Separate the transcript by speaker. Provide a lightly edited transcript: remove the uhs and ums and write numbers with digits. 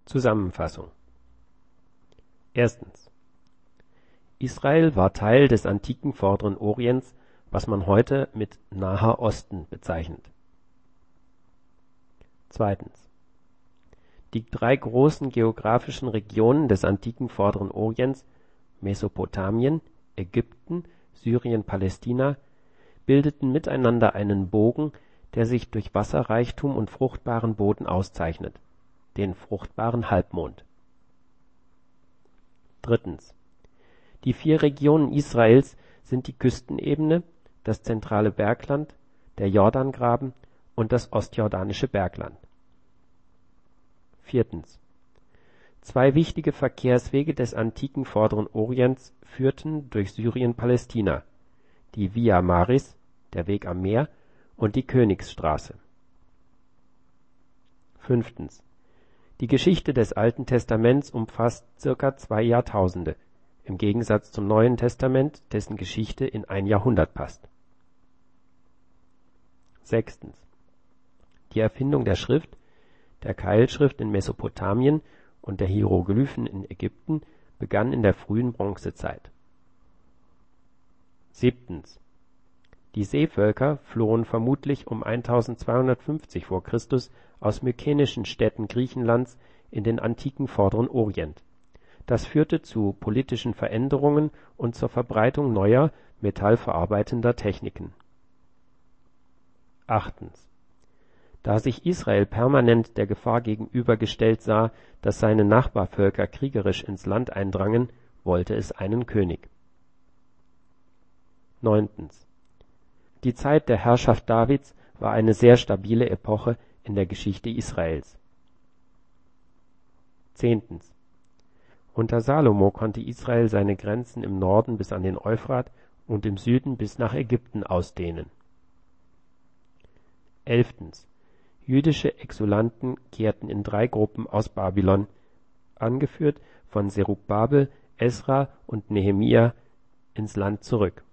Speaker 1: Zusammenfassung. Erstens. Israel war Teil des antiken Vorderen Orients, was man heute mit Naher Osten bezeichnet. Zweitens. Die drei großen geografischen Regionen des antiken Vorderen Orients, Mesopotamien, Ägypten, Syrien, Palästina, bildeten miteinander einen Bogen, der sich durch Wasserreichtum und fruchtbaren Boden auszeichnet, den fruchtbaren Halbmond. Drittens. Die 4 Regionen Israels sind die Küstenebene, das zentrale Bergland, der Jordangraben und das ostjordanische Bergland. Viertens. 2 wichtige Verkehrswege des antiken Vorderen Orients führten durch Syrien-Palästina, die Via Maris, der Weg am Meer, und die Königsstraße. Fünftens. Die Geschichte des Alten Testaments umfasst circa 2 Jahrtausende, im Gegensatz zum Neuen Testament, dessen Geschichte in ein Jahrhundert passt. Sechstens. Die Erfindung der Schrift, der Keilschrift in Mesopotamien und der Hieroglyphen in Ägypten begann in der frühen Bronzezeit. Siebtens. Die Seevölker flohen vermutlich um 1250 v. Chr. Aus mykenischen Städten Griechenlands in den antiken Vorderen Orient. Das führte zu politischen Veränderungen und zur Verbreitung neuer, metallverarbeitender Techniken. Achtens. Da sich Israel permanent der Gefahr gegenübergestellt sah, dass seine Nachbarvölker kriegerisch ins Land eindrangen, wollte es einen König. Neuntens. Die Zeit der Herrschaft Davids war eine sehr stabile Epoche in der Geschichte Israels. Zehntens. Unter Salomo konnte Israel seine Grenzen im Norden bis an den Euphrat und im Süden bis nach Ägypten ausdehnen. 11. Jüdische Exulanten kehrten in 3 Gruppen aus Babylon, angeführt von Serubbabel, Esra und Nehemia, ins Land zurück